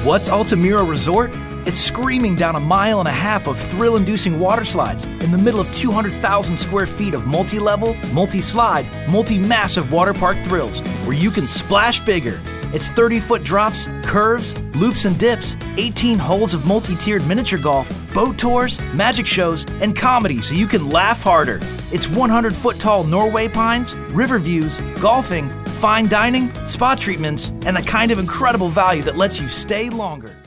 What's Altamira Resort? It's screaming down 1.5 miles of thrill-inducing water slides in the middle of 200,000 square feet of multi-level, multi-slide, multi-massive water park thrills where you can splash bigger. It's 30-foot drops, curves, loops and dips, 18 holes of multi-tiered miniature golf, boat tours, magic shows, and comedy so you can laugh harder. It's 100-foot tall Norway pines, river views, golfing, fine dining, spa treatments, and the kind of incredible value that lets you stay longer.